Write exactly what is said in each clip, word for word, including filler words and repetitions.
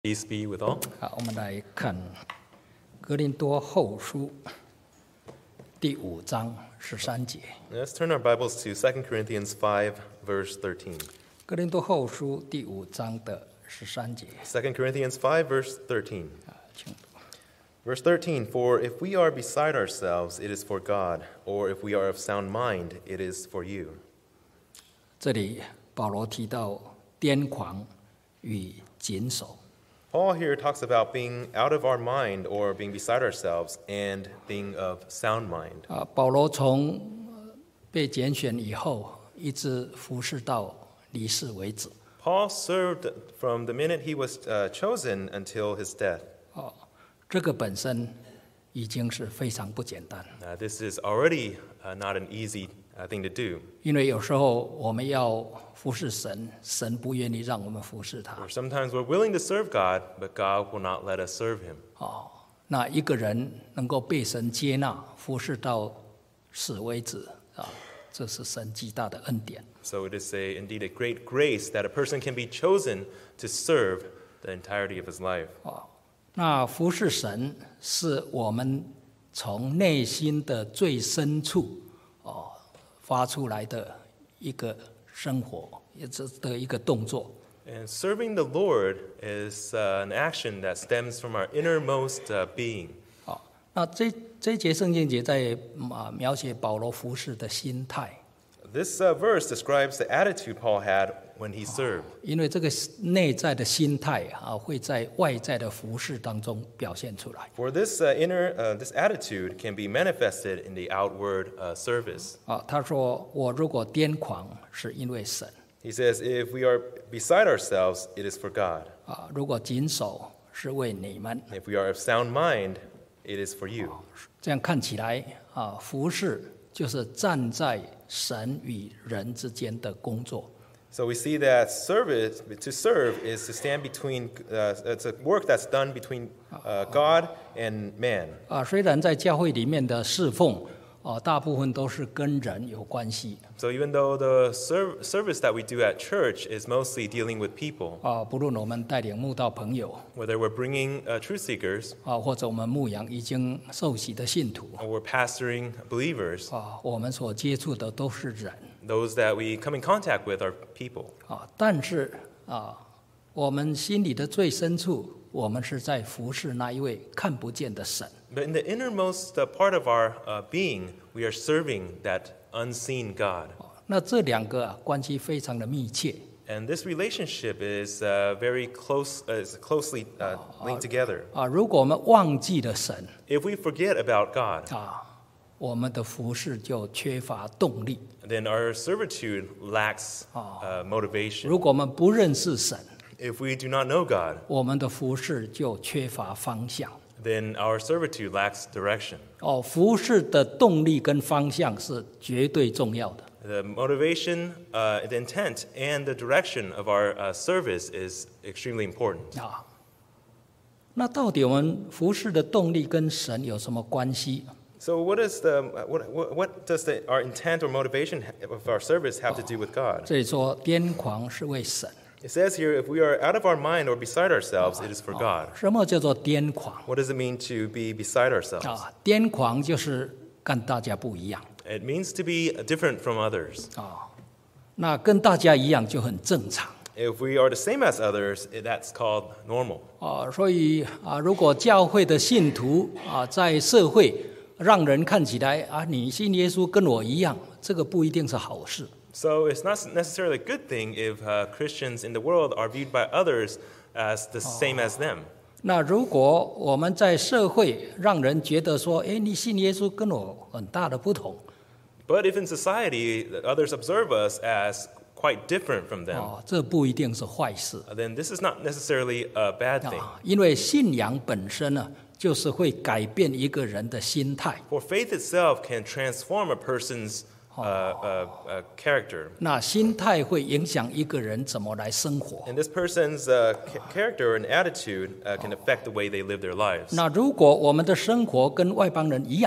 Peace be with all. 好，我们来看哥林多后书第五章十三节。 Let's turn our Bibles to Second Corinthians five, verse thirteen. 哥林多后书第五章的十三节， Second Corinthians five, verse thirteen. 啊，请读。 Verse thirteen, For if we are beside ourselves, it is for God, or if we are of sound mind, it is for you. 这里保罗提到癫狂与谨守。 Paul here talks about being out of our mind or being beside ourselves and being of sound mind. 啊，保罗从呃被拣选以后，一直服侍到离世为止。 Paul served from the minute he was uh, chosen until his death. 哦，这个本身已经是非常不简单， Uh, this is already uh, not an easy uh, thing to do. 因为有时候我们要服侍神，神不愿意让我们服侍他。 Or sometimes we're willing to serve God, but God will not let us serve him. 哦，那一个人能够被神接纳，服侍到死为止啊，这是神极大的恩典。 So it is a, indeed a great grace that a person can be chosen to serve the entirety of his life. 哦，那服侍神是我们从内心的最深处哦发出来的一个生活，也这的一个动作。 And serving the Lord is uh, an action that stems from our innermost uh, being. 哦，那这这一节圣经节在啊描写保罗服侍的心态。 This uh, verse describes the attitude Paul had when he served. 因为这个内在的心态啊，会在外在的服饰当中表现出来 For this uh, inner, uh, this attitude can be manifested in the outward uh, service. 啊。他说：“我如果癫狂，是因为神 He says, if we are beside ourselves, it is for God. 啊；如果谨守，是为你们。 If we are of sound mind, it is for you. ” 这样看起来啊，服侍就是站在神与人之间的工作 So we see that service, to serve is to stand between, uh, it's a work that's done between uh, God and man. 啊。虽然在教会里面的侍奉啊，大部分都是跟人有关系 So even though the serv- service that we do at church is mostly dealing with people, 啊，不论我们带领慕道朋友 whether we're bringing uh, truth seekers 啊，或者我们牧养已经受洗的信徒 or we're pastoring believers, 啊，我们所接触的都是人 those that we come in contact with are people. 啊，但是啊，我们心里的最深处，我们是在服侍那一位看不见的神 But in the innermost uh, part of our uh, being, we are serving that unseen God. 啊。那这两个啊关系非常的密切 And this relationship is uh, very close, uh, is closely uh, linked together. 啊。如果我们忘记了神 If we forget about God, 啊，我们的服侍就缺乏动力。 then our servitude lacks uh, motivation. 如果我们不认识神， If we do not know God, 我们的服侍就缺乏方向。 then our servitude lacks direction. 哦，服侍的动力跟方向是绝对重要的。 The motivation, uh, the intent, and the direction of our uh, service is extremely important. 啊，那到底我们服侍的动力跟神有什么关系？ So what is the what what, what does the, our intent or motivation of our service have to do with God? 这里说癫狂是为神， It says here, if we are out of our mind or beside ourselves, it is for God. 什么叫做癫狂 What does it mean to be beside ourselves? 啊？癫狂就是跟大家不一样 It means to be different from others. 啊。那跟大家一样就很正常 If we are the same as others, that's called normal. 啊。所以啊，如果教会的信徒啊，在社会让人看起来啊，你信耶稣跟我一样，这个不一定是好事。 So it's not necessarily a good thing if uh, Christians in the world are viewed by others as the same as them. 那如果我们在社会让人觉得说，哎，你信耶稣跟我很大的不同， But if in society others observe us as quite different from them, 哦，这不一定是坏事 then this is not necessarily a bad thing. 啊，因为信仰本身呢，就是会改变一个人的心态。 For faith itself can transform a person's uh, uh, uh, character. 那心态会影响一个人怎么来生活。 And this person's uh, ca- character and attitude uh, can affect the way they live their lives. 那如果我们的生活跟外邦人一样，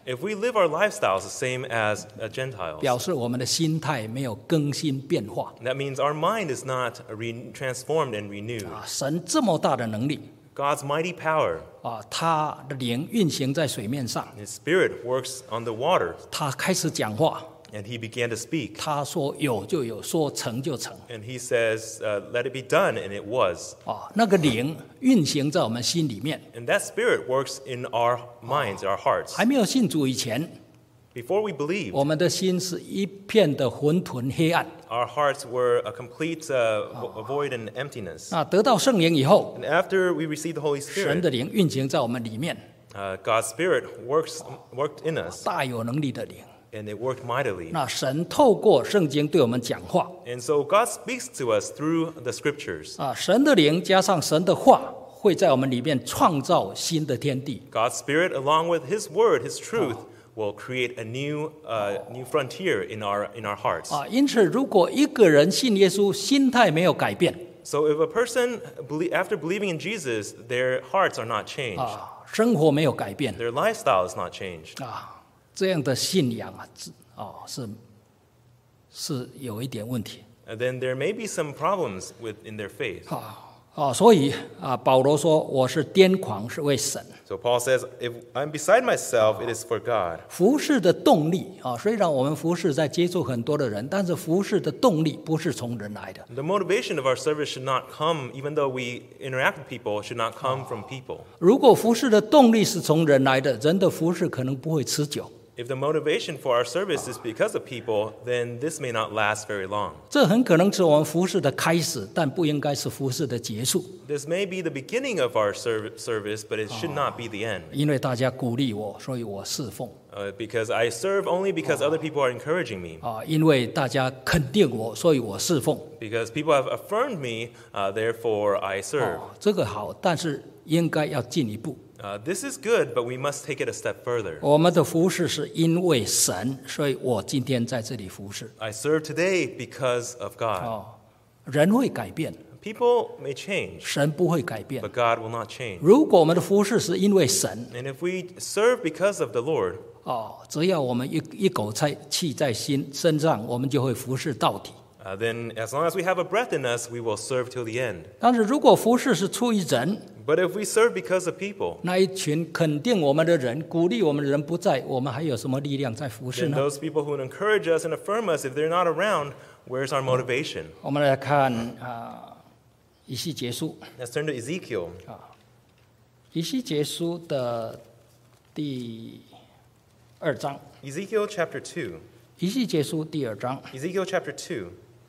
If we live our lifestyles the same as uh, Gentiles, 表示我们的心态没有更新变化。 that means our mind is not re- transformed and renewed. 啊，神这么大的能力 God's mighty power, 啊，他的灵运行在水面上， His Spirit works on the water, 他开始讲话， and He began to speak. 他说有就有，说成就成。 And He says, uh, let it be done, and it was. 啊，那个灵运行在我们心里面。 And that Spirit works in our minds, our hearts. 还没有信主以前， Before we believed, 我们的心是一片的混沌黑暗。 our hearts were a complete uh, vo- void and emptiness. 啊，得到圣灵以后， And after we received the Holy 神 Spirit, 的灵运行在我们里面， uh, God's Spirit works worked in us, 大有能力的灵。 and it worked mightily. 那神透过圣经对我们讲话 And so God speaks to us through the Scriptures. 啊，神的灵加上神的话，会在我们里面创造新的天地。 God's Spirit, along with His Word, His truth, will create a new, uh, new frontier in our in our hearts. 啊，因此，如果一个人信耶稣，心态没有改变 So if a person, belie- after believing in Jesus, their hearts are not changed, 啊，生活没有改变 their lifestyle is not changed, 啊，这样的信仰啊，是哦是是有一点问题 uh, then there may be some problems with in their faith. 啊啊，所以啊，保罗说我是癫狂，是为神。 So Paul says, if I'm beside myself, it is for God. 服侍的动力啊，虽然我们服侍在接触很多的人，但是服侍的动力不是从人来的。 The motivation of our service should not come, even though we interact with people, should not come from people. 如果服侍的动力是从人来的，人的服侍可能不会持久。 If the motivation for our service is because of people, then this may not last very long. 这很可能是我们服侍的开始，但不应该是服侍的结束。 This may be the beginning of our serv- service, but it should not be the end. 因为大家鼓励我，所以我侍奉 Uh, because I serve only because other people are encouraging me. 啊，因为大家肯定我，所以我侍奉。 Because people have affirmed me, uh, therefore I serve. 哦，这个好，但是应该要进一步。 Uh, this is good, but we must take it a step further. 我们的服侍是因为神，所以我今天在这里服侍。 I serve today because of God. 哦，人会改变， People may change, 神不会改变。 but God will not change. 如果我们的服侍是因为神， And if we serve because of the Lord, 哦，只要我们一一口气气在心身上，我们就会服侍到底。 uh, then as long as we have a breath in us, we will serve till the end. 但是如果服侍是出于人， But if we serve because of people, 那一群肯定我们的人、鼓励我们的人不在，我们还有什么力量在服侍 then 呢？ those people who encourage us and affirm us, if they're not around, where's our motivation? 我们来看啊，以西结书， Let's turn to Ezekiel. 以西结书的第二章， Ezekiel chapter two. 以西结书第二章 Ezekiel chapter two.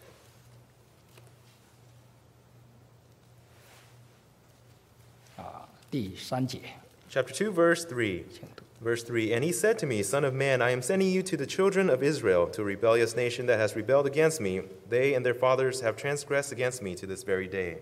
啊第三节， Chapter two, verse three. Verse three, and he said to me, Son of man, I am sending you to the children of Israel, to a rebellious nation that has rebelled against me. They and their fathers have transgressed against me to this very day.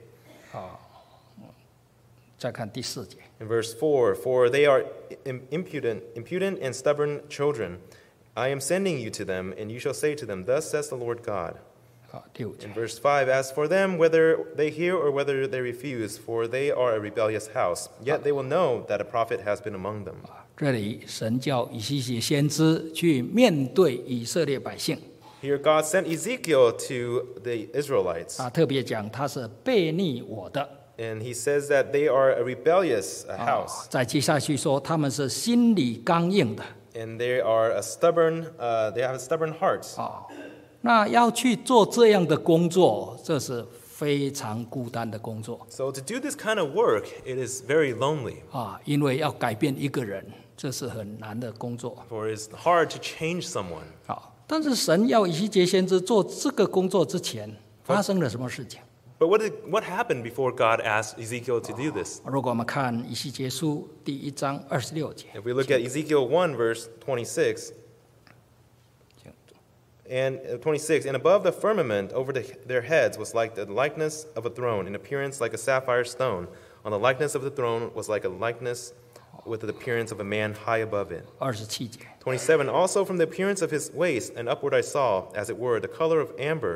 再看第四节， In verse four, for they are im- impudent, impudent and stubborn children. I am sending you to them, and you shall say to them, Thus says the Lord God. 啊第五节 In，verse five, as for them, whether they hear or whether they refuse, for they are a rebellious house, yet they will know that a prophet has been among them. 这里神叫以西结先知去面对以色列百姓 Here, God sent Ezekiel to the Israelites, 啊，特别讲他是背逆我的。 and he says that they are a rebellious uh, house, 再接下去说他们是心里刚硬的 and they are a stubborn. Uh, they have a stubborn heart. 啊。那要去做这样的工作，这是非常孤单的工作 So to do this kind of work, it is very lonely, 啊，因为要改变一个人，这是很难的工作 for it is hard to change someone. 啊。但是神要以西结先知做这个工作之前，发生了什么事情？ But what did, what happened before God asked Ezekiel to do this? 如果我们看以西结书第一章二十六节， If we look at Ezekiel one, verse twenty-six, and uh, twenty-six, and above the firmament over the, their heads was like the likeness of a throne, in appearance like a sapphire stone. On the likeness of the throne was like a likeness with the appearance of a man high above it. 二十七节。 twenty-seven, also from the appearance of his waist and upward I saw, as it were, the color of amber,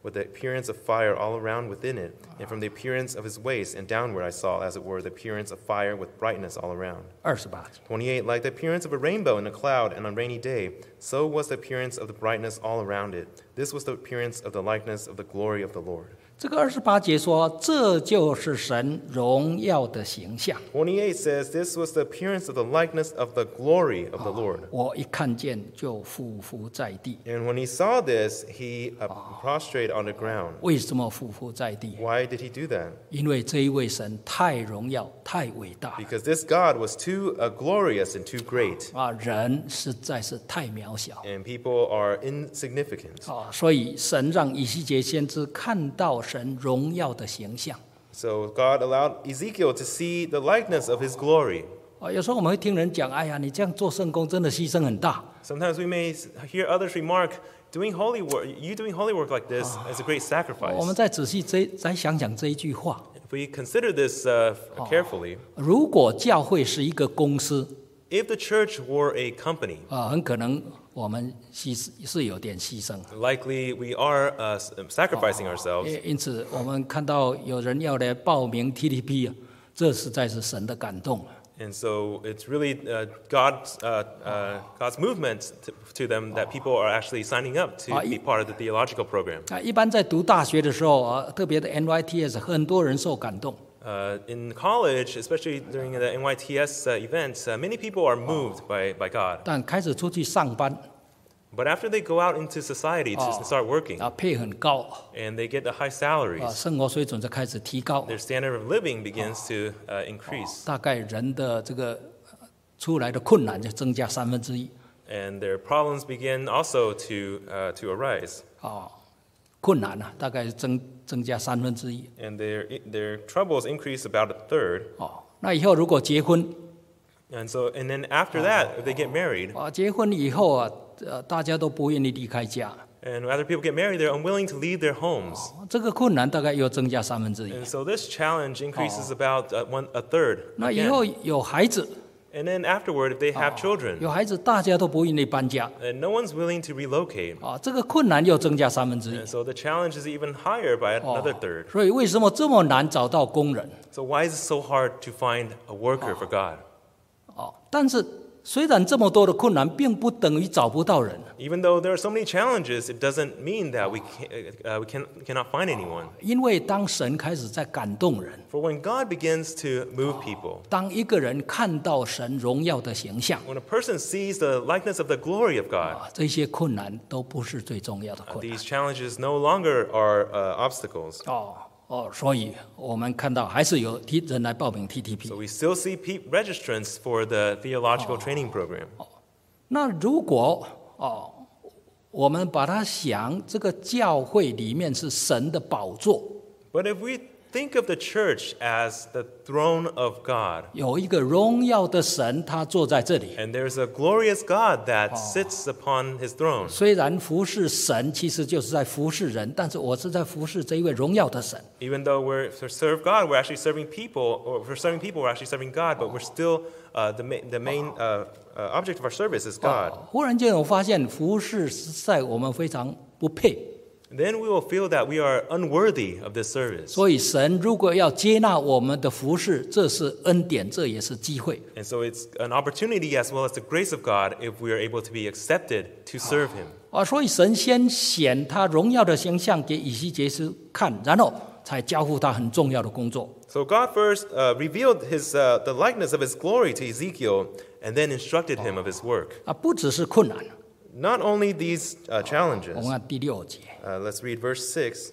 with the appearance of fire all around within it, and from the appearance of his waist and downward I saw, as it were, the appearance of fire with brightness all around. 二十八节， twenty-eight, like the appearance of a rainbow in a cloud and on a rainy day, so was the appearance of the brightness all around it. This was the appearance of the likeness of the glory of the Lord. 这个二十八节说，这就是神荣耀的形象。 twenty-eight says, this was the appearance of the likeness of the glory of the Lord. 我一看见就俯伏在地。 And when he saw this, he uh, prostrated on the ground. 为什么俯伏在地？ Why did he do that? 因为这一位神太荣耀、太伟大 Because this God was too uh, glorious and too great, 啊，人实在是太渺小 and people are insignificant. 啊，所以神让以西结先知看到神荣耀的形象 So God allowed Ezekiel to see the likeness of his glory. 啊。有时候我们会听人讲：“哎呀，你这样做圣工真的牺牲很大。 Sometimes we may hear others remark, doing holy work, you doing holy work like this is a great ” 我们 sacrifice. 再仔细这再想想这一句话： If we consider this uh, carefully, 如果教会是一个公司 if the church were a company, 啊，很可能我们牺是有点牺牲。 likely we are uh, sacrificing ourselves. 因因此，我们看到有人要来报名 T T P 啊，这实在是神的感动。 And so it's really uh, God's, uh, uh, God's movement to, to them that people are actually signing up to be part of the theological program. 啊，一般在读大学的时候啊，特别的 N Y T S， 很多人受感动。 Uh, in college, especially during the N Y T S uh, events, uh, many people are moved by, by God. 但开始出去上班 But after they go out into society to start working, 啊，配很高 and they get the high 啊， salaries, 生活水准就开始提高。 their standard of living begins to uh, increase, 大概人的这个呃出来的困难就增加三分之一 and their problems begin also to, uh, to arise, 啊，困难啊，大概增增加三分之一 and their, their troubles increase about a third. 哦。那以后如果结婚 And so, and then after that, if they get married, 啊，结婚以后啊，呃，大家都不愿意离开家， and after people get married, they're unwilling to leave their homes. 这个困难大概又增加三分之一。 And so this challenge increases about uh, one, a third. 那以 again. 后有孩子， And then afterward, if they have children, 有孩子大家都不愿意搬家 and no one's willing to relocate. 啊，这个困难又增加三分之一 And。so the challenge is even higher by another third. 所以为什么这么难找到工人？ So why is it so hard to find a worker for God? 哦，但是虽然这么多的困难，并不等于找不到人。 Even though there are so many challenges, it doesn't mean that we, can't, uh, we can, cannot find anyone. 因为当神开始在感动人， For when God begins to move people, 当一个人看到神荣耀的形象， when a person sees the likeness of the glory of God, 啊，这些困难都不是最重要的 uh, 困难。 these challenges no longer are uh, obstacles. 哦哦，所以我们看到还是有人来报名 T T P So。we still see pe- registrants for the theological training program. 那如果哦，我们把它想，这个教会里面是神的宝座， But if we think of the church as the throne of God, 有一个荣耀的神，他坐在这里。 and there's a glorious God that sits upon his throne. 虽然服侍神其实就是在服侍人，但是我是在服侍这一位荣耀的神。 Even though we're to serve God, we're actually serving people, or if we're serving people, we're actually serving God, but we're still, uh, the, ma- the main uh, uh, object of our service is God. 忽然间我发现服侍实在我们非常不配， Then we will feel that we are unworthy of this service. 所以神如果要接纳我们的服侍，这是恩典，这也是机会。 And so it's an opportunity as well as the grace of God if we are able to be accepted to serve Him. 啊，所以神先显他荣耀的形象给以西结斯看，然后才交付他很重要的工作。 So God first uh, revealed his, uh, the likeness of His glory to Ezekiel and then instructed him of His work. 啊，不只是困难。 Not only these uh, 我 challenges. 们看第六节， Uh, let's read verse six.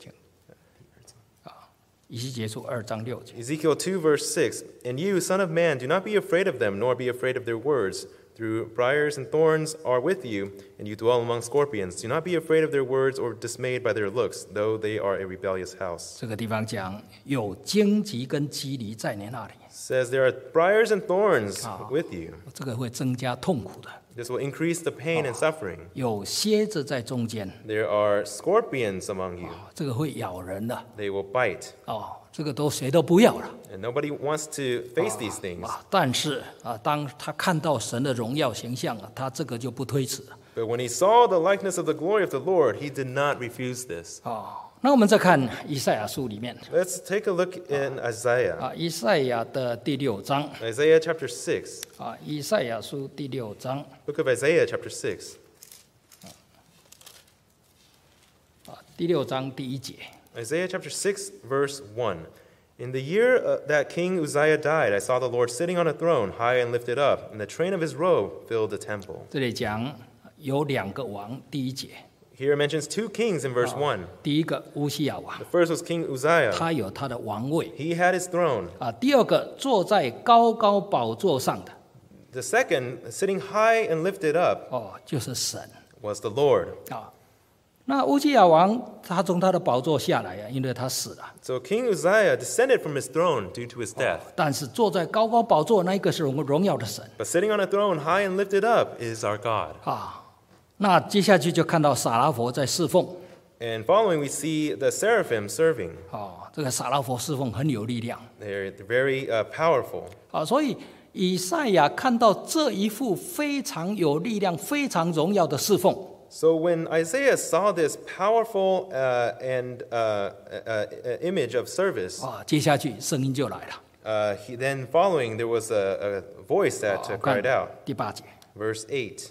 以西结书二章六节。 Ezekiel two, verse six. And you, son of man, do not be afraid of them, nor be afraid of their words. Through briars and thorns are with you, and you dwell among scorpions. Do not be afraid of their words or dismayed by their looks, though they are a rebellious house. 这个地方讲有荆棘跟棘藜在你那里， Says there are briars and thorns with you. 这个会增加痛苦的。 This will increase the pain and suffering. 有蝎子在中间， There are scorpions among you. 这个会咬人的。 They will bite. 哦，这个都谁都不要了 And nobody wants to face these things. 啊！但是啊，当他看到神的荣耀形象啊，他这个就不推辞了 But when he saw the likeness of the glory of the Lord, he did not refuse this. 啊。 那我们再看以赛亚书里面 Let's take a look in Isaiah. 啊，以赛亚的第六章 Isaiah chapter six. 啊，以赛亚书第六章 Book of Isaiah chapter six. 啊，第六章第一节。 Isaiah chapter six, verse one. In the year uh, that King Uzziah died, I saw the Lord sitting on a throne, high and lifted up, and the train of his robe filled the temple. 这里讲有两个王，第一节， Here it mentions two kings in verse one. 第一个乌西亚王， The first was King Uzziah. 他有他的王位 He had his throne. 啊。第二个坐在高高宝座上的 The second, sitting high and lifted up, 哦，就是神 was the Lord. 啊。那乌西亚王他从他的宝座下来啊，因为他死了。 So King Uzziah descended from his throne due to his death. 但是坐在高高宝座那一个是荣荣耀的神 But sitting on a throne high and lifted up is our God. 啊。那接下去就看到撒拉佛在侍奉 And following, we see the seraphim serving. 哦，这个撒拉佛侍奉很有力量 They're very uh, powerful. 啊，所以以赛亚看到这一幅非常有力量、非常荣耀的侍奉。 So when Isaiah saw this powerful uh, and uh, uh, uh, image of service, 啊，接下去声音就来了。 uh, he, then following there was a, a voice that uh, 好，看 cried out. 第八节， Verse eight.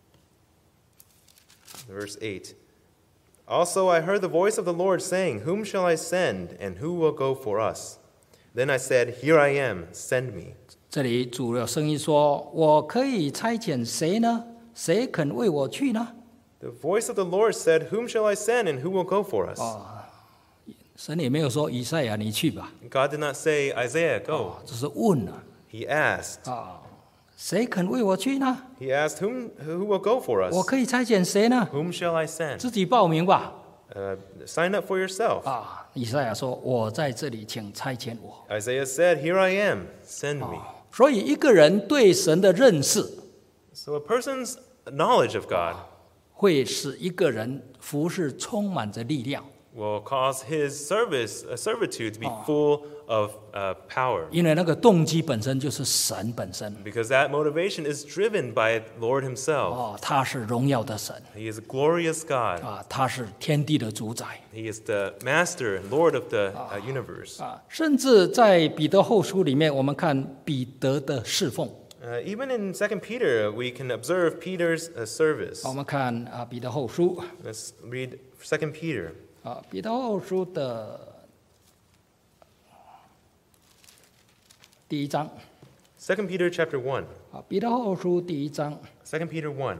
Verse eight. Also I heard the voice of the Lord saying, Whom shall I send, and who will go for us? Then I said, Here I am, send me. 这里主有声音说：“我可以差遣谁呢？谁肯为我去呢 The voice of the Lord said, Whom shall I send, and who will go for us?？” 神也没有说以赛亚你去吧， God did not say, Isaiah, go. 只是问了 He asked. 啊，谁肯为我去呢？ He asked, Whom, who will go for 我 us? 可以差遣谁呢？ Whom shall I send? 自己报名吧。 Uh, sign up for yourself. 啊，以赛亚说：“我在这里，请差遣我。 Isaiah said, Here I am, send me. ” 所以一个人对神的认识， So a person's knowledge of God 会使一个人服侍充满着力量， will cause his service, uh, servitude to be full of uh, power. 因为那个动机本身就是神本身。 Because that motivation is driven by Lord himself. 哦，他是荣耀的神 He is a glorious God. 啊，他是天地的主宰 He is the master and Lord of the uh, universe. 啊。甚至在彼得后书里面，我们看彼得的侍奉， Uh, even in Second Peter, we can observe Peter's uh, service. 我们看啊彼得后书 Let's read Second Peter. 啊彼得后书的第一章 Second Peter chapter one. 啊彼得后书第一章 Second Peter one,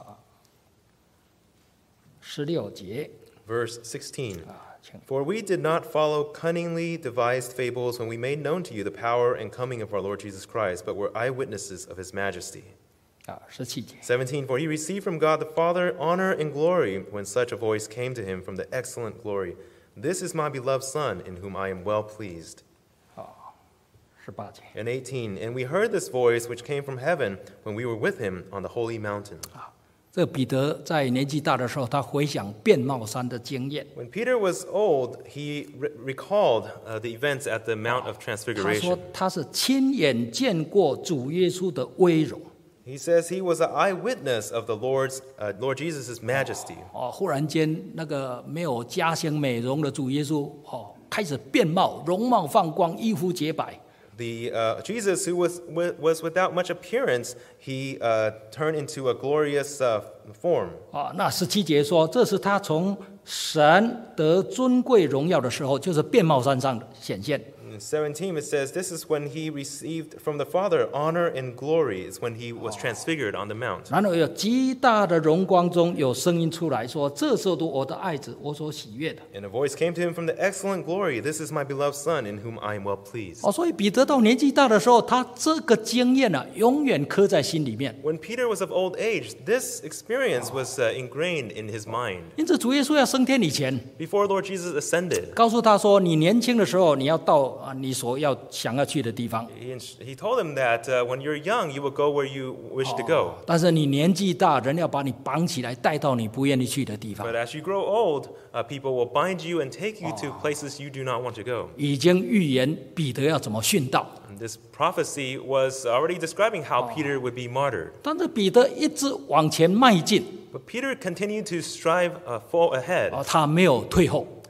十六节 verse sixteen. 啊，请 For we did not follow cunningly devised fables when we made known to you the power and coming of our Lord Jesus Christ, but were eyewitnesses of his majesty. 啊十七节 seventeen. For he received from God the Father honor and glory when such a voice came to him from the excellent glory. This is my beloved Son, in whom I am well pleased. 十八节 And eighteen. And we heard this voice which came from heaven when we were with him on the holy mountain. 这彼得在年纪大的时候，他回想变帽山的经验。 When Peter was old, he re- recalled uh, the events at the Mount of 他说 Transfiguration. 他是亲眼见过主耶稣的威荣。 He says he was an eyewitness of the Lord's, uh, Lord Jesus' majesty. 哦，忽然间那个没有家乡美容的主耶稣，哦，开始变貌，容貌放光，衣服洁白。 The uh, Jesus who was, wi- was without much appearance, he uh, turned into a glorious uh, form. 啊，那十七节说，这是他从神得尊贵荣耀的时候，就是变貌山上显现。 In seventeen, it says, This is when he received from the Father honor and glory. It's when he was transfigured on the mount. 然后有极大的荣光中有声音出来说：“这是我的爱子，我所喜悦的。 And a voice came to him from the excellent glory. This is my beloved Son, in whom I am well pleased. ” 哦，所以彼得到年纪大的时候，他这个经验呢、啊，永远刻在心里面。 When Peter was of old age, this experience was uh, ingrained in his mind. 因此，主耶稣要升天以前， Before Lord Jesus ascended, 告诉他说：“你年轻的时候，你要到啊你所要想要去的地方； he, he told him that uh, when you're young, you will go where you wish to go. 但是你年纪大，人要把你绑起来，带到你不愿意去的地方。 But as you grow old, uh, people will bind you and take you to places you do not want to go. ” 已经预言彼得要怎么殉道， And this prophecy was already describing how Peter would be martyred. 但是彼得一直往前迈进， But Peter continued to strive uh, full ahead. 哦，他没有退后。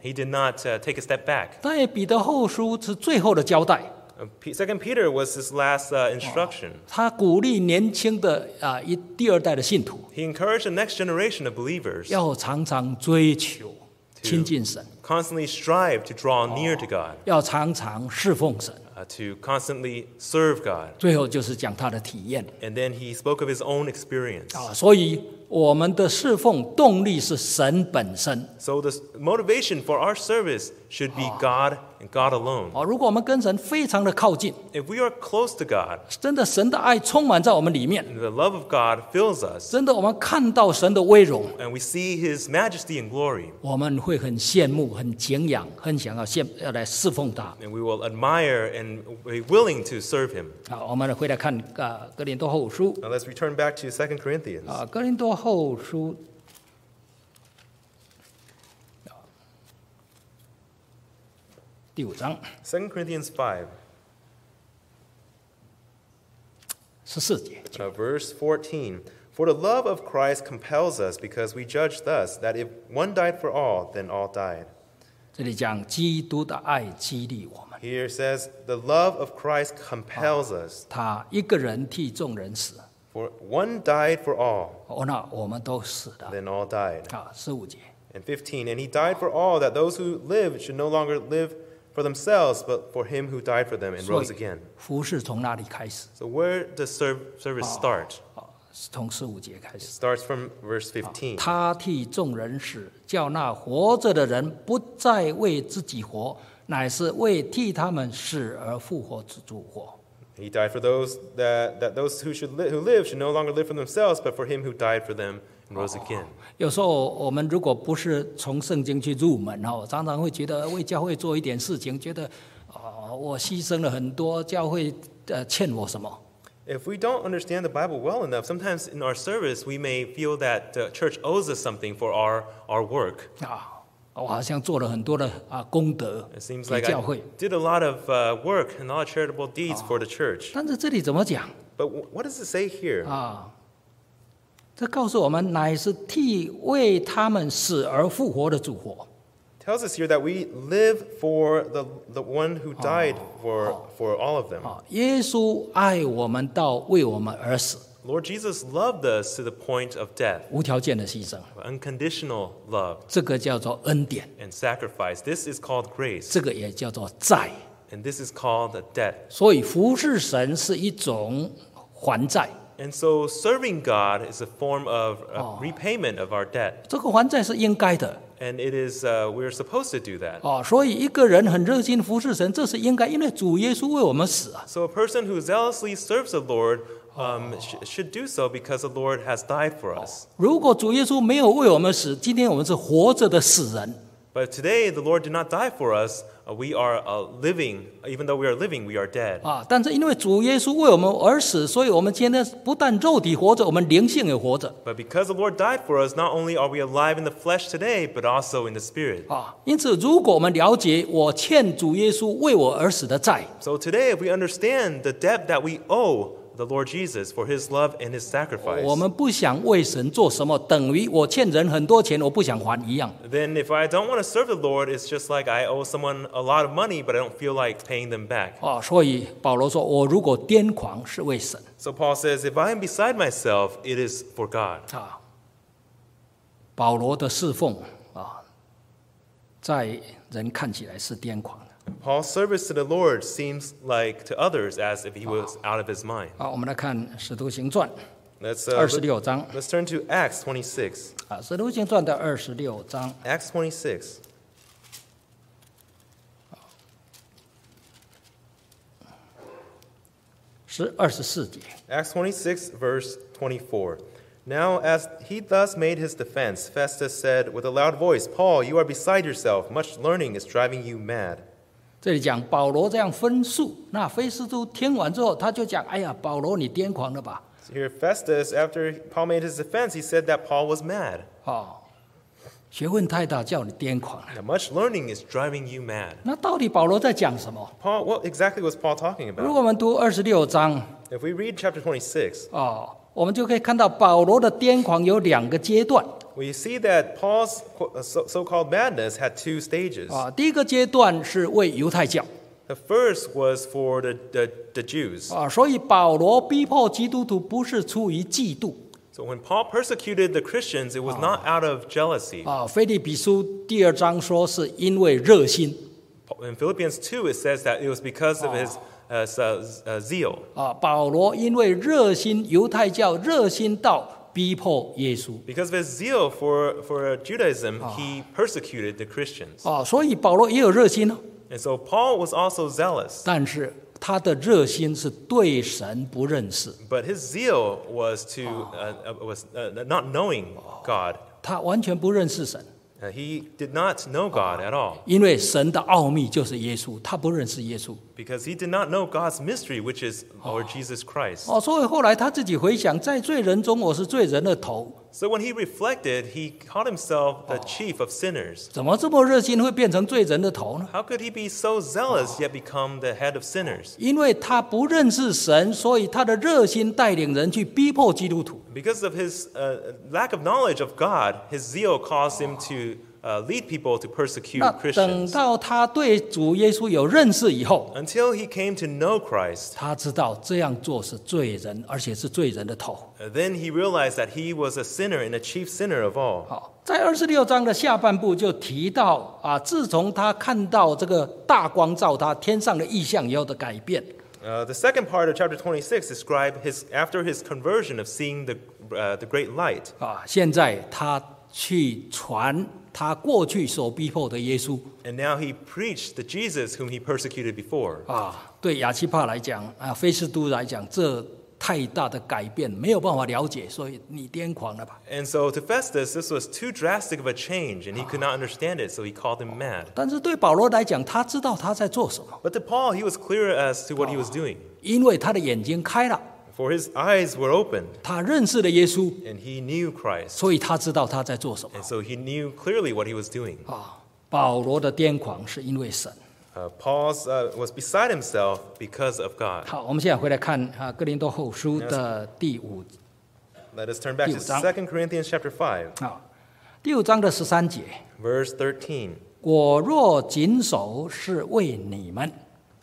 He did not uh, take a step back. 在彼得后书是最后的交代， Uh, P- Second Peter was his last uh, instruction. 他鼓励年轻的啊一第二代的信徒 He encouraged the next generation of believers 要常常追求亲近神， constantly strive to draw near to God, 要常常侍奉神。 uh, to constantly serve God. 最后就是讲他的体验 And then he spoke of his own experience. 啊，所以我们的侍奉动力是神本身 So the s- motivation for our service should be God and God alone. 啊。如果我们跟神非常的靠近， If we are close to God, 真的神的爱充满在我们里面， and the love of God fills us, 真的我们看到神的威荣， and we see his majesty and glory, 我们会很羡慕、很敬仰、很想要献要来侍奉他。 and we will admire and be willing to serve him. 好，我们回来看啊，哥林多后书 Now let's return back to Second Corinthians. 啊，哥林多后书第五章 Second Corinthians five, 十四节。 uh, verse fourteen. For the love of Christ compels us, because we judge thus, that if one died for all, then all died. 这里讲基督的爱激励我们， Here it says, the love of Christ compels us. 他一个人替众人死， For one died for all, 哦，那我们都死了 then all died. 啊。十五节， And fifteen, and he died for all, that those who live should no longer live for themselves, but for him who died for them and 所 rose 以 again. 服事从哪里开始？ So where does serv- service start? 啊，是从十五节开 It 始。 starts from verse fifteen. 他替众人死，叫那活着的人不再为自己活，乃是为替他们死而复活之主活。 He died for those that, that those who should li- who live should no longer live for themselves, but for him who died for them and rose again. 有时候我们如果不是从圣经去入门哦，常常会觉得为教会做一点事情，觉得啊、我牺牲了很多，教会呃欠我什么？ If we don't understand the Bible well enough, sometimes in our service we may feel that the church owes us something for our, our work. 啊，我好像做了很多的啊功德 It seems 给 like 教 I 会， did a lot of uh, work and a lot of charitable deeds for the church. 但是这里怎么讲 But w- what does it say here? 啊？这告诉我们，乃是替为他们死而复活的主活。 Tells us here that we live for the, the one who died for, for all of them. 啊，耶稣爱我们到为我们而死， Lord Jesus loved us to the point of death, 无条件的牺牲， unconditional love 这个叫做恩典， and sacrifice. This is called grace, 这个也叫做债。 and this is called a debt. 所以服侍神是一种还债， And so serving God is a form of uh, repayment of our debt. 这个还债是应该的 And it is, uh, we're supposed to do that. 哦。所以一个人很热心服侍神，这是应该，因为主耶稣为我们死啊。 So a person who zealously serves the Lord um, sh- should do so because the Lord has died for us. 如果主耶稣没有为我们死，今天我们是活着的死人。 But today the Lord did not die for us. Uh, we are uh, living, even though we are living, we are dead. 啊，但是因为主耶稣为我们而死，所以我们今天不但肉体活着，我们灵性也活着 But because the Lord died for us, not only are we alive in the flesh today, but also in the spirit. 啊。因此，如果我们了解我欠主耶稣为我而死的债， So today, if we understand the debt that we owe the Lord Jesus for his love and his sacrifice, 我们不想为神做什么，等于我欠人很多钱，我不想还一样。 then if I don't want to serve the Lord, it's just like I owe someone a lot of money, but I don't feel like paying them back. 啊，所以保罗说：“我如果癫狂，是为神。 So Paul says, if I am beside myself, it is for God. ” 啊，保罗的侍奉啊，在人看起来是癫狂的。 Paul's service to the Lord seems like to others as if he was out of his mind. 好，我们来看《使徒行传》 Let's, uh, 二十 look- 六章 let's turn to Acts twenty-six. 啊，《使徒行传》的二十六章 Acts twenty-six. 十二十四节。 Acts twenty-six, verse twenty-four. Now, as he thus made his defense, Festus said with a loud voice, Paul, you are beside yourself. Much learning is driving you mad. 这里讲保罗这样分述，那菲斯都听完之后，他就讲：“哎呀，保罗，你癫狂了吧？ So here, Festus, after Paul made his defense, he said that Paul was mad. 哦，学问太大，叫你癫狂了。 Now, much learning is driving you mad. 那到底保罗在讲什么？ Paul, what exactly was Paul talking 如 about? 果我们读二十六章， If we read chapter twenty-six, 哦， 我们就可以看到保罗的癫狂有两个阶段 We see that Paul's so- so-called madness had two stages. 啊。第一个阶段是为犹太教 The first was for the, the, the Jews. 啊，所以保罗逼迫基督徒不是出于嫉妒 So when Paul persecuted the Christians, it was not out of jealousy. 啊。腓立比书第二章说是因为热心 In Philippians two, it says that it was because of his uh, s- uh, zeal. 啊。保罗因为热心犹太教热心到逼迫耶稣 Because of his zeal for, for Judaism, he persecuted the Christians. 啊，所以保罗也有热心哦， And so Paul was also zealous, 但是他的热心是对神不认识， but his zeal was to uh, uh, was uh, not knowing God. 他完全不认识神， Uh, he did not know God at all 因为神的奥秘就是耶稣，他不认识耶稣 because he did not know God's mystery, which is Lord Jesus Christ. 哦，所以后来他自己回想，在罪人中我是罪人的头， So when he reflected, he called himself the chief of sinners. 怎么这么热心会变成罪人的头呢？ How could he be so zealous yet become the head of sinners? 因为他不认识神，所以他的热心带领人去逼迫基督徒。 Because of his uh, lack of knowledge of God, his zeal caused him to uh, lead people to persecute 那等 Christians. 到他对主耶稣有认识以后， Until he came to know Christ, 他知道这样做是罪人，而且是罪人的头。 uh, then he realized that he was a sinner and a chief sinner of all. 好，在二十六章的下半部就提到啊，自从他看到这个大光照他天上的异象以后的改变。 Uh, the second part of chapter twenty-six describes his after his conversion of seeing the uh, the great light. 啊，现在他去传他过去所逼迫的耶稣 And now he preached the Jesus whom he persecuted before. 啊，对亚基帕来讲啊，菲斯都来讲，这太大的改变，没有办法了解，所以你癫狂了吧？ And so to Festus, this was too drastic of a change, and he could not understand it, so he called him mad. 但是对保罗来讲，他知道他在做什么， But to Paul, he was clear as to what he was doing, 因为他的眼睛开了， for his eyes were opened, 他认识了耶稣， and he knew Christ. 所以他知道他在做什么 And so he knew clearly what he was doing. 啊。保罗的癫狂是因为神。 Uh, Paul's uh, was beside himself because of God. 好，我们现在回来看啊，《哥林多后书》的第五 Let us turn back to 第五章。 Second Corinthians chapter five, 啊，第五章的十三节。 verse thirteen. 我若谨守，是为你们。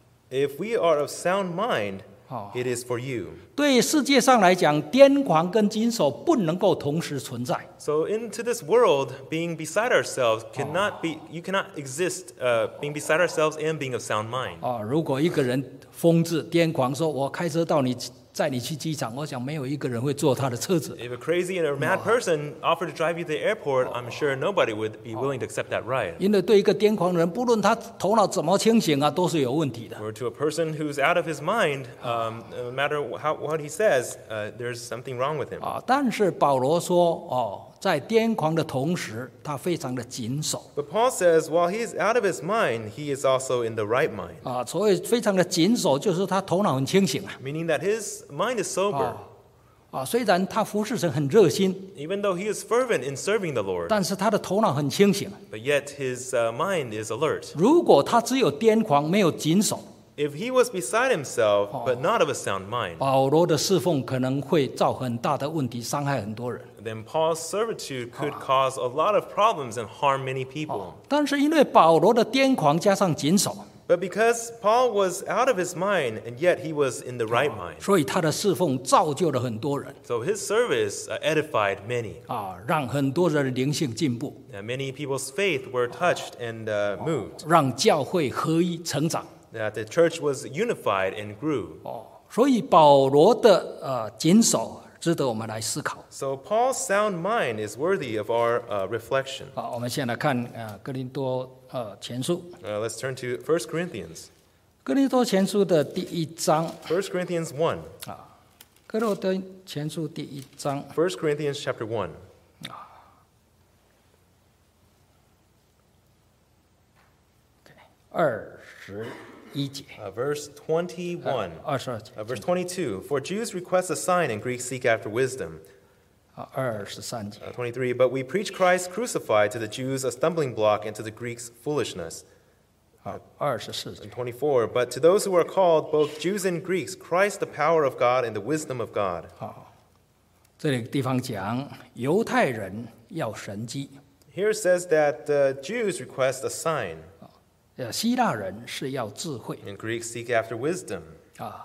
If we are of sound mind, Oh. it is for you. 对世界上来讲，癫狂跟谨守不能够同时存在。 So into this world, being beside ourselves cannot be. You cannot exist uh, being beside ourselves and being of sound mind. 啊，如果一个人疯子癫狂说，我开车到你载你去机场，我想没有一个人会坐他的车子。 If a crazy and a mad person offered to drive you to the airport, I'm sure nobody would be willing to accept that ride. 因为对一个癫狂的人，不论他头脑怎么清醒啊，都是有问题的。 Or to a person who's out of his mind, um, no matter how, what he says, uh, there's something wrong with him. 啊，但是保罗说，哦，在癫狂的同时，他非常的谨守 But Paul says, while he's out of his mind, he is also in the right mind, 啊，所谓非常的谨守，就是他头脑很清醒啊。 meaning that his mind is sober. 啊，虽然他服侍神很热心， Even though he is fervent in serving the Lord, 但是他的头脑很清醒。 but yet his uh, mind is alert. 如果他只有癫狂，没有谨守， If he was beside himself, but not of a sound mind, 保罗的侍奉可能会造很大的问题，伤害很多人。 then Paul's servitude could cause a lot of problems and harm many people. 但是因为保罗的癫狂加上谨守， But because Paul was out of his mind, and yet he was in the right mind, 所以他的侍奉造就了很多人 so his service uh, edified many. 啊，让很多人的灵性进步， Uh, many people's faith were touched and uh, moved. 让教会合一成长。 That the church was unified and grew. 哦，所以保罗的呃谨守值得我们来思考。 So Paul's sound mind is worthy of our uh, reflection. 好，我们先来看呃哥林多呃前书， Uh, let's turn to First Corinthians. 哥林多前书的第一章， First Corinthians one. 哥林多前书第一章 First Corinthians chapter one. 二十一节， Uh, verse twenty-one. 二十二节， Uh, verse twenty-two. For Jews request a sign and Greeks seek after wisdom. 啊，二十三节， Uh, twenty-three. But we preach Christ crucified, to the Jews a stumbling block and to the Greeks foolishness. 啊，二十四节， And twenty-four. But to those who are called, both Jews and Greeks, Christ the power of God and the wisdom of God. 好， 这里地方讲犹太人要神迹， Here it says that the Jews request a sign, 呃，希腊人是要智慧 and Greeks seek after wisdom. 啊。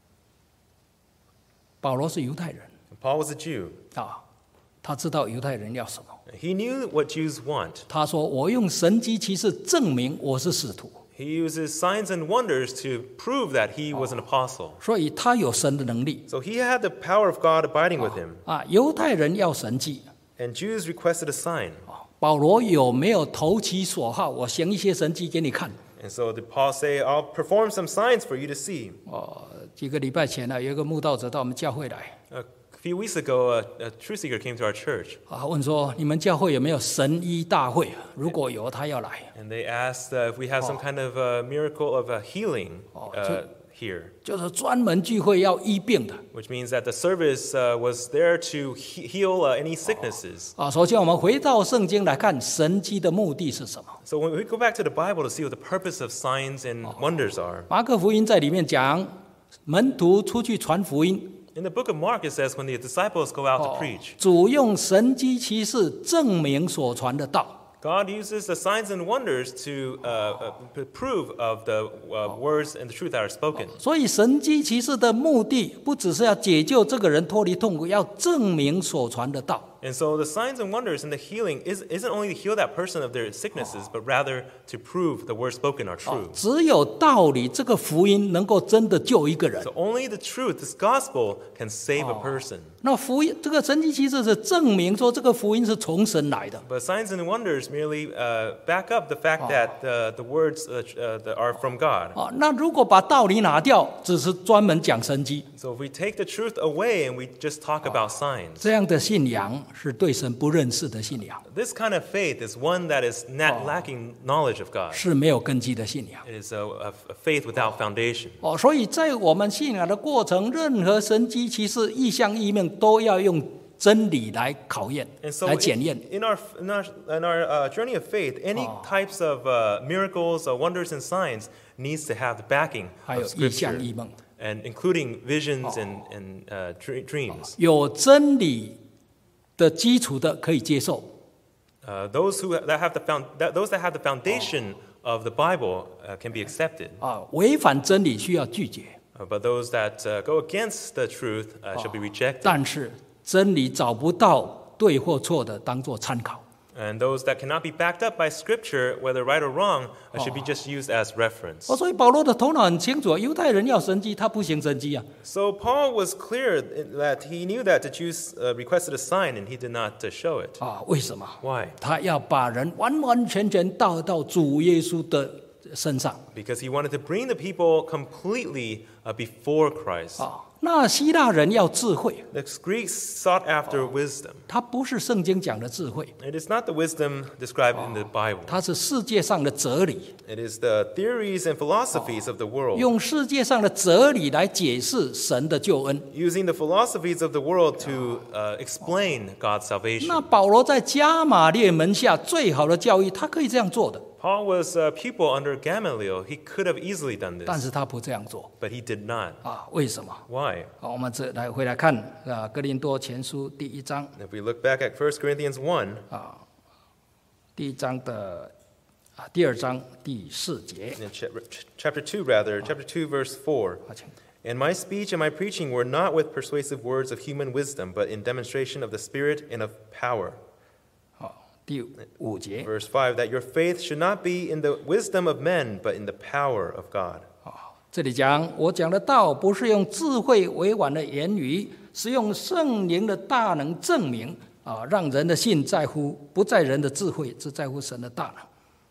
保罗是犹太人 Paul was a Jew. 啊，他知道犹太人要什么。 He knew what Jews want. 他说：“我用神迹奇事证明我是使徒。” He uses signs and wonders to prove that he was an apostle. 所以他有神的能力 So he had the power of God abiding with him. 啊。犹太人要神迹 And Jews requested a sign. 啊，保罗有没有投其所好？我行一些神迹给你看。 And so did Paul say, I'll perform some signs for you to see. 哦，几个礼拜前呢，有一个慕道者到我们教会来 A few weeks ago, a, a truth seeker came to our church. 啊，问说你们教会有没有神医大会？如果有，他要来。 And they asked uh, if we have some kind of uh, miracle of uh, healing uh, here. 就是专门聚会要医病的 Which means that the service uh, was there to he- heal uh, any sicknesses. 啊。首先，我们回到圣经来看神迹的目的是什么。 So when we go back to the Bible to see what the purpose of signs and wonders are, 马可福音在里面讲，门徒出去传福音， in the book of Mark it says when the disciples go out to preach, 主用神迹奇事证明所传的道。 God uses the signs and wonders to uh, uh, prove of the uh, words and the truth that are spoken. 所以神迹奇事的目的，不只是要解救这个人脱离痛苦，要证明所传的道。 And so the signs and wonders and the healing is, isn't only to heal that person of their sicknesses, but rather to prove the words spoken are true. 只有道理，这个福音能够真的救一个人。 So only the truth, this gospel, can save a person. 那福音这个神迹奇事是证明说这个福音是从神来的。 But signs and wonders merely uh, back up the fact that uh, the words uh, uh, that are from God. 啊，那如果把道理拿掉，只是专门讲神迹， So if we take the truth away and we just talk about signs, 这样的信仰是对神不认识的信仰， this kind of faith is one that is not lacking knowledge of God. 是没有根基的信仰。 It is a, a, a faith without foundation. 哦，所以在我们信仰的过程，任何神迹奇事、异象异命，都要用真理来考验、 And so 来检验。 in, in our, in our, in our uh, journey of faith, any types of uh, miracles, uh, wonders, and signs needs to have the backing 还有 of 异象 Scripture, 异梦， and including visions and, and uh, dre- dreams. 有真理的基础的可以接受， Uh, those who that have the found, that, those that have the foundation of the Bible uh, can be accepted, 啊，违反真理需要拒绝。 uh, but those that uh, go against the truth uh, shall be rejected. 但是真理找不到对或错的，当做参考。 And those that cannot be backed up by Scripture, whether right or wrong, uh, should be just used as reference. 哦，所以保罗的头脑很清楚，犹太人要神迹，他不行神迹啊。 So Paul was clear that he knew that the Jews uh, requested a sign, and he did not uh, show it. 啊，为什么？ Why? 他要把人完完全全带到主耶稣的身上 Because he wanted to bring the people completely uh, before Christ. 啊。那希腊人要智慧， The Greeks sought after wisdom. 它不是圣经讲的智慧， It is not the wisdom described in the Bible. 它是世界上的哲理， It is the theories and philosophies of the world. 用世界上的哲理来解释神的救恩。 Using the philosophies of the world to uh, explain God's 那 salvation. 保罗在加马列门下最好的教育，他可以这样做的， Paul was a pupil under Gamaliel. He could have easily done 但 this, 是他不这样做 but he did not. 啊？为什么？ Why? 好，我们这来回来看啊，《哥林多前书》第一章 If we look back at First Corinthians one, 啊，第一章的啊第二章第四节， in cha- chapter two rather, chapter two verse four. 抱歉 And my speech and my preaching were not with persuasive words of human wisdom, but in demonstration of the Spirit and of power. 好，第五节 Verse five, that your faith should not be in the wisdom of men, but in the power of God. 啊，这里讲我讲的道不是用智慧委婉的言语，是用圣灵的大能证明啊，让人的信在乎不在人的智慧，只在乎神的大能。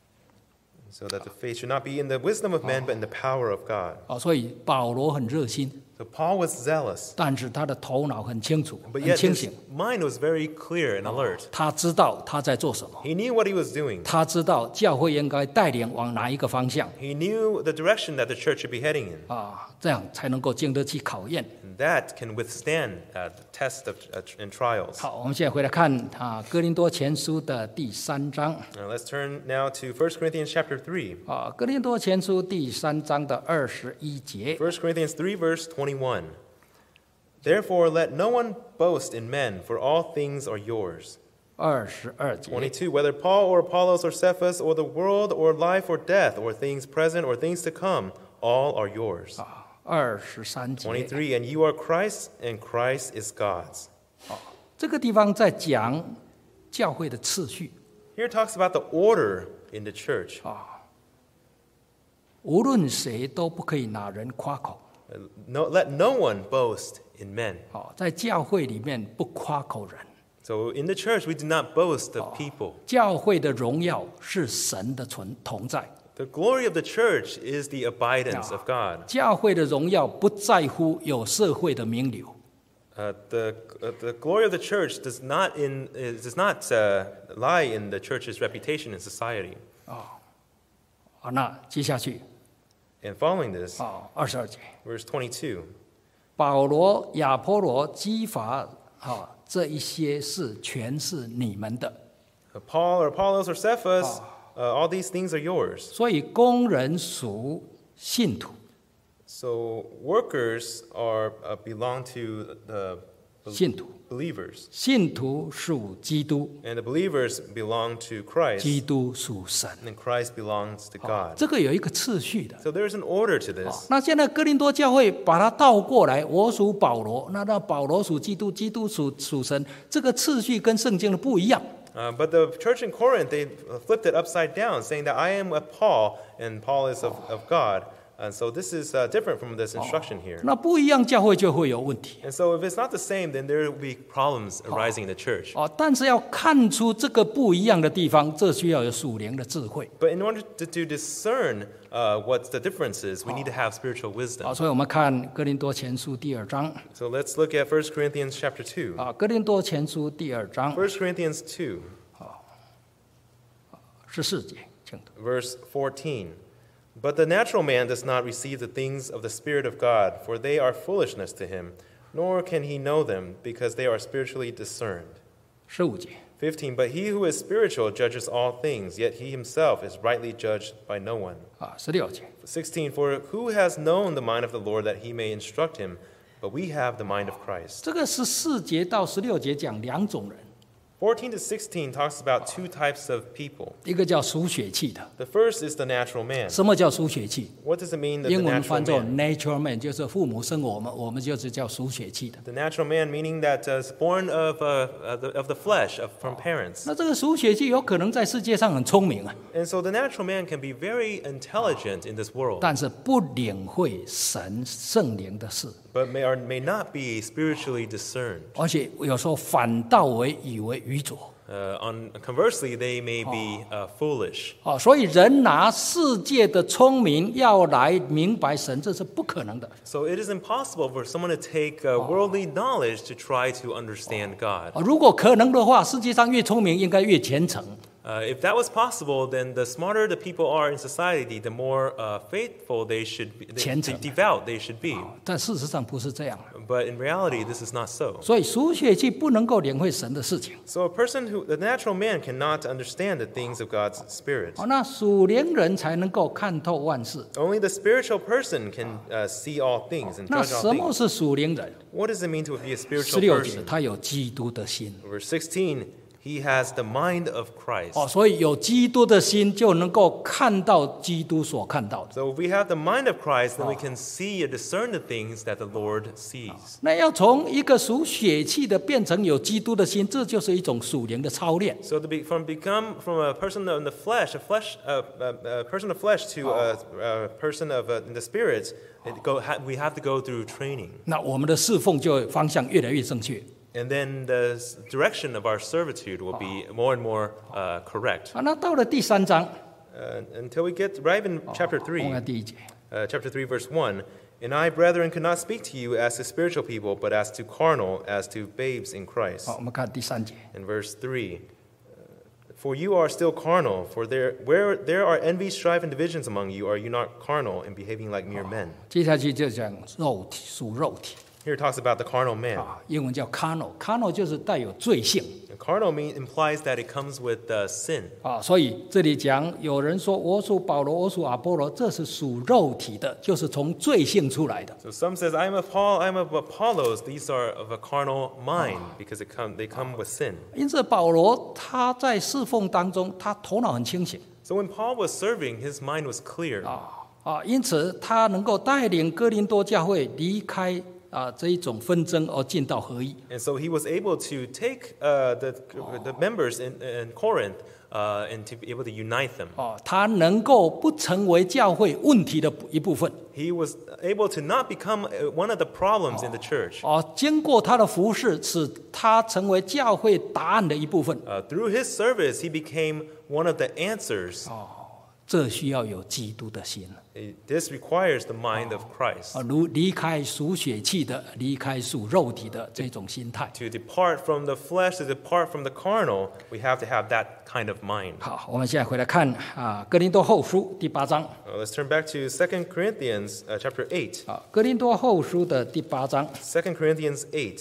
So that the faith should not be in the wisdom of men, but in the power of God. 啊，所以保罗很热心， So Paul was zealous, 但是他的头脑很清楚， but 很 yet 清 his 醒， mind was very clear and alert. 他知道他在做什么， He knew what he was doing. 他知道教会应该带领往哪一个方向 He knew the direction that the church should be heading in. 啊，这样才能够经得起考验。 And that can withstand uh, the test of, uh, and trials. 好，我们现在回来看啊，《哥林多前书》的第三章 Now let's turn now to First Corinthians chapter three. 啊，《哥林多前书》第三章的二十一节 First Corinthians three verse twenty-one. Therefore, let no one boast in men, for all things are yours. 二十二节， twenty-two. Whether Paul or Apollos or Cephas or the world or life or death or things present or things to come, all are yours. 啊，二十三节， twenty-three. And you are Christ's, and Christ is God's. 这个地方在讲教会的次序。 Here it talks about the order in the church. 无论谁都不可以拿人夸口。 No, let no one boast in men. 哦，在教会里面不夸口人。 So in the church, we do not boast of people. 教会的荣耀是神的存同在。 The glory of the church is the abidance of God. 教会的荣耀不在乎有社会的名流。 Uh, the, uh, the glory of the church does not, in, is, does not uh, lie in the church's reputation in society. 好，那接下去 And following this, 啊，二十二节， verse twenty-two. 保罗、亚波罗、基法，啊，这一些是全是你们的。 Uh, Paul or Apollos or Cephas, uh, all these things are yours. 所以工人属信徒， So workers are uh, belong to the bel- 信徒， believers, 信徒属基督， and the believers belong to Christ, 基督属神。 and Christ belongs to God. 这个有一个次序的。 So there's an order to this. 那现在哥林多教会把它倒过来，我属保罗，那那保罗属基督，基督属属神，这个次序跟圣经的不一样。 Uh, but the church in Corinth, they flipped it upside down, saying that I am of Paul, and Paul is of, of God. And so this is uh, different from this instruction here. 那不一样，教会就会有问题。 And so if it's not the same, then there will be problems arising in the church. 哦，但是要看出这个不一样的地方，这需要有属灵的智慧。 But in order to, to discern uh, what the difference is, we need to have spiritual 好， wisdom. 所以我们看哥林多前书第二章。 So let's look at First Corinthians chapter two. 啊，哥林多前书第二章 First Corinthians two, 十四节，请读。 verse fourteen. But the natural man does not receive the things of the Spirit of God, for they are foolishness to him, nor can he know them, because they are spiritually discerned. 十五节， fifteen. But he who is spiritual judges all things, yet he himself is rightly judged by no one. 啊，十六节， sixteen. For who has known the mind of the Lord that he may instruct him? But we have the mind of Christ. 这个十四节到十六节讲两种人， fourteen to sixteen talks about two types of people. 一个叫属血气的。 The first is the natural man. 什么叫属血气？ What does it mean that 英 the 文 natural 翻作 man? natural man，就是父母生我们，我们就是叫属血气的。 The natural man meaning that uh, is born of, uh, uh, the, of the flesh, of, from parents. 那这个属血气有可能在世界上很聪明啊， And so the natural man can be very intelligent in this world, 但是不领会神圣灵的事， but may or may not be spiritually discerned. 而且有时候反倒为以为愚拙。 Uh, on, conversely, they may be uh, foolish. 哦，所以人拿世界的聪明要来明白神，这是不可能的。 So it is impossible for someone to take uh, worldly knowledge to try to understand God. 哦，如果可能的话，世界上越聪明应该越虔诚。 Uh, if that was possible, then the smarter the people are in society, the more uh, faithful they should be, the, 虔诚。 the devout they should be. 但事实上不是这样， But in reality, this is not so. 所以属血气不能够领会神的事情。 So a person who, the natural man cannot understand the things of God's Spirit. 哦，那属灵人才能够看透万事。 Only the spiritual person can uh, see all things and 那 judge all 什么 things. 是属灵人？ What does it mean to be a 十 spiritual 六节， person? 他有基督的心。 Verse sixteen, he has the mind of Christ. 哦，所以有基督的心，就能够看到基督所看到的。 So if we have the mind of Christ, then we can see or discern the things that the Lord sees. 那要从一个属血气的变成有基督的心，这就是一种属灵的操练。 So to be, from become from a person in the flesh, a flesh, uh, uh, a person of flesh to a, a person of uh, in the spirit, it go, ha, we have to go through training, 那我们的侍奉就方向越来越正确。 and then the s- direction of our servitude will be more and more uh, correct 啊，那到了第三章， uh, until we get right in chapter 我 three. 看第一节， Uh, chapter three, verse one. And I, brethren, could not speak to you as to spiritual people, but as to carnal, as to babes in Christ. 好，我们看第三节。 And verse three. For you are still carnal, for there, where there are envy, strife, and divisions among you, are you not carnal and behaving like mere men? 接下去就讲肉体属肉体。 Here it talks about the carnal man. 啊，英文叫 carnal，carnal 就是带有罪性 And carnal mean, implies that it comes with uh, sin. 啊，所以这里讲有人说我属保罗，我属阿波罗，这是属肉体的，就是从罪性出来的。 So some says, I'm of Paul, I'm of Apollos. These are of a carnal mind because it come, they come with sin. 因此保罗他在侍奉当中，他头脑很清醒 So when Paul was serving, his mind was clear. 啊啊，因此他能够带领哥林多教会离开啊这一种纷争，而进到合一。 And so he was able to take uh, the, the members in, in Corinth uh, and to be able to unite them. 哦，他能够不成为教会问题的一部分。 He was able to not become uh, one of the problems in the church. 哦，经过他的服侍，使他成为教会答案的一部分。 Uh, through his service, he became one of the answers. 这需要有基督的心 Uh, This requires the mind of Christ. 啊，如离开属血气的，离开属肉体的这种心态。 To depart from the flesh, to depart from the carnal, we have to have that kind of mind. 好，我们现在回来看啊，《哥林多后书》第八章 Uh, let's turn back to Second Corinthians uh, chapter eight. 啊，《哥林多后书》的第八章 Second Corinthians eight,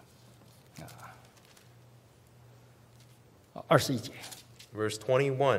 二十一节。 verse twenty-one.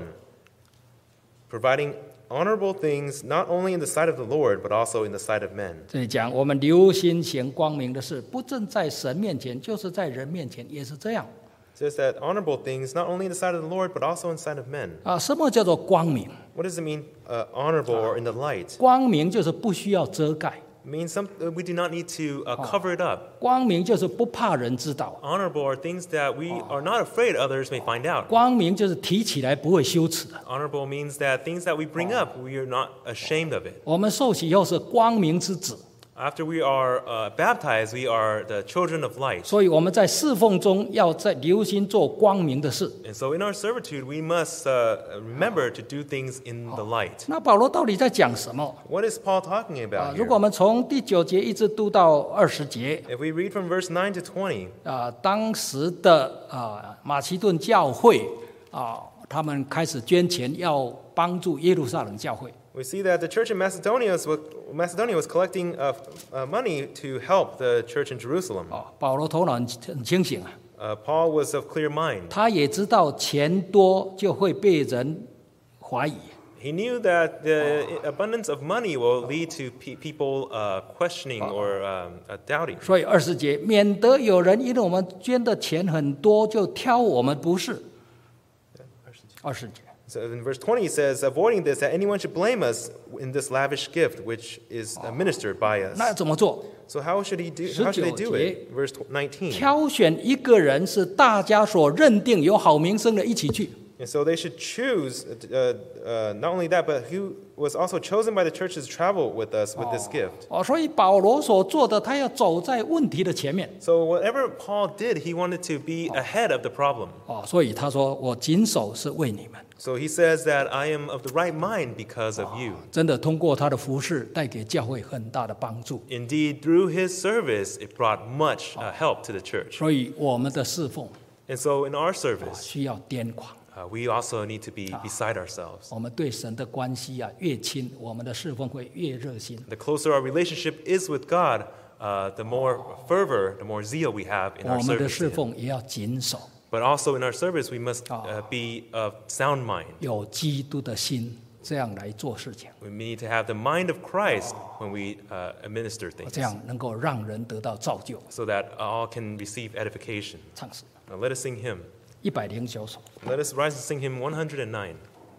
Providing honorable things not only in the sight of the Lord, but also in the sight of men. 这里讲我们留心行光明的事，不正在神面前，就是在人面前也是这样 It says that honorable things not only in the sight of the Lord, but also in the sight of men. 啊。什么叫做光明？ What does it mean, uh, honorable or in the light? 光明就是不需要遮盖， It means some, uh, we do not need to uh, cover it up. 光明就是不怕人知道， Honorable are things that we are not afraid others may find out. 光明就是提起来不会羞耻的。 Honorable means that things that we bring up, we are not ashamed of it. 我们受洗以后是光明之子， After we are uh, baptized, we are the children of light. 所以我们在侍奉中要在留心做光明的事。 And so in our servitude, we must uh, remember to do things in the light. 那保罗到底在讲什么 What is Paul talking 啊 about？ 如 here? 果我们从第九节一直读到二十节 If we read from verse nine to twenty, 啊，当时的啊马其顿教会啊，他们开始捐钱要帮助耶路撒冷教会。 we see that the church in Macedonia was, Macedonia was collecting uh, uh, money to help the church in Jerusalem. 哦，保罗头脑很很清醒啊， Uh, Paul was of clear mind. 他也知道钱多就会被人怀疑。 He knew that the abundance of money will lead to pe- people uh, questioning or um, uh, doubting. 所以二十节，免得有人因为我们捐的钱很多，就挑我们不是。二十节， So in verse twenty it says, avoiding this, that anyone should blame us in this lavish gift which is administered by us. 那怎么做？ So how should he do? How should they do it? Verse nineteen. 挑选一个人是大家所认定有好名声的，一起去。 And so they should choose, uh, uh, not only that, but who was also chosen by the churches to travel with us with this gift. 哦，所以保罗所做的，他要走在问题的前面。 So whatever Paul did, he wanted to be ahead of the problem. 哦，所以他说：“我谨守是为你们。 So he says that I am of the right mind because of you. ” 真的通过他的服侍，带给教会很大的帮助。 Indeed, through his service, it brought much uh, help to the church. 所以我们的侍奉 And so in our service, 需要癫狂。 uh, we also need to be beside ourselves. 我们对神的关系啊越亲，我们的侍奉会越热心。 The closer our relationship is with God, uh, the more fervor, the more zeal we have in 我 our 们的 service. 侍 to him. 奉也要谨守， But also in our service, we must uh, be of sound mind. 有基督的心，这样来做事情， We need to have the mind of Christ when we uh, administer 这 things, 样能够让人得到造就。 so that all can receive edification. 唱诗 Now let us sing hymn. 一百零九首。 Let us rise and sing hymn one hundred nine.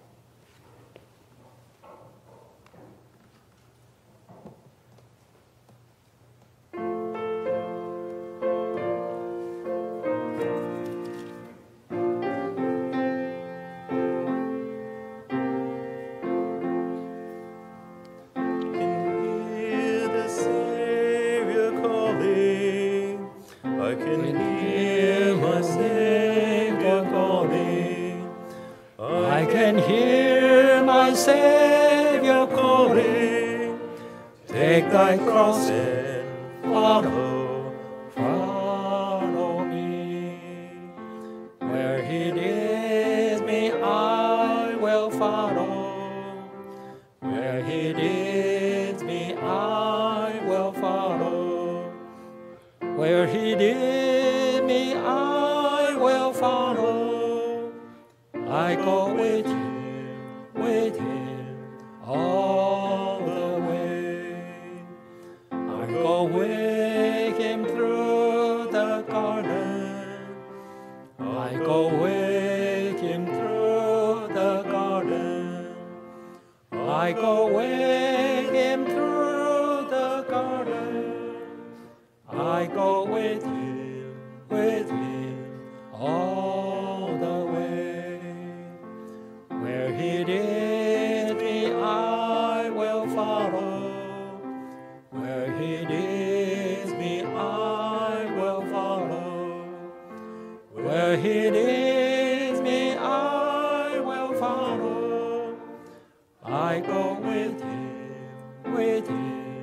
I can hear my Savior calling. I can hear my Savior calling. Take thy cross and follow. Follow me. Where He leads me, I will follow. Where He leads me, I will follow. Where He leads me, I will follow. I go with Him, with Him all the way. I go with Him through the garden. I go with Him through the garden. I go with Him through the garden. I go with Him, with Him all the way. Where He leads me, I will follow. Where He leads me, I will follow. Where He leads me, I will follow. I go with Him, with Him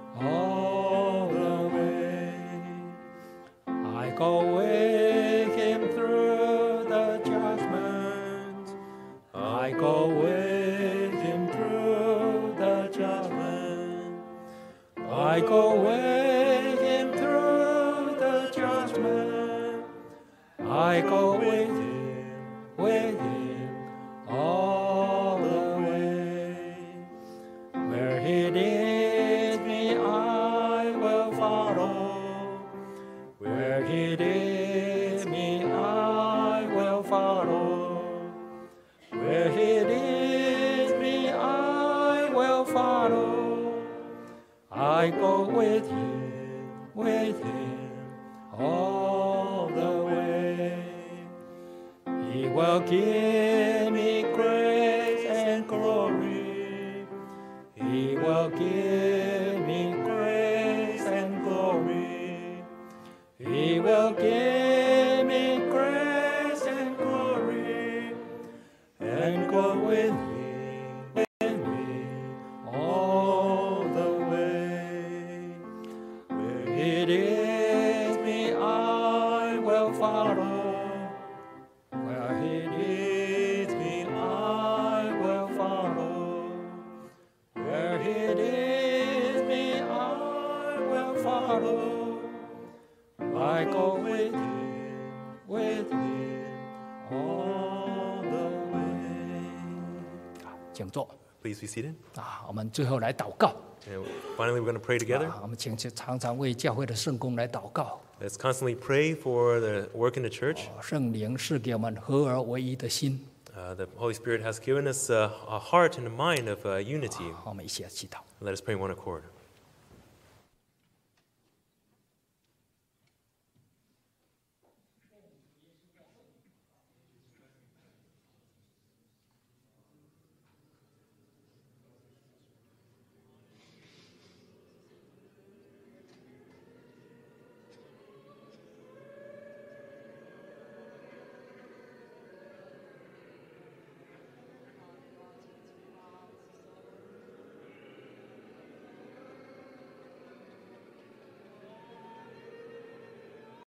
all the way. I go with Him through the judgment. I go with Him through the judgment. I go with Him through the judgment. I go with Him, with Him all the way. Where He leads me, I will follow. Where He leads me, I will follow. Where He leads me, I will follow. I go with Him, with Him all the way. He will give me grace and glory. He will give me grace and glory. He will give me grace and glory, and go with me, with me all the way. Where He leads me, I will follow. Where He leads me, I will follow. Where He leads me, I will follow. I go with Him, with Him all the way. 请坐。 Please be seated. 啊，我们最后来祷告。 And finally, we're going to pray together. 啊，我们请常常为教会的圣工来祷告。 Let's constantly pray for the work in the church. 圣灵是给我们合而为一的心。 Uh, the Holy Spirit has given us uh, a heart and a mind of uh, unity. 好，我们一起来祈祷。 Let us pray in one accord.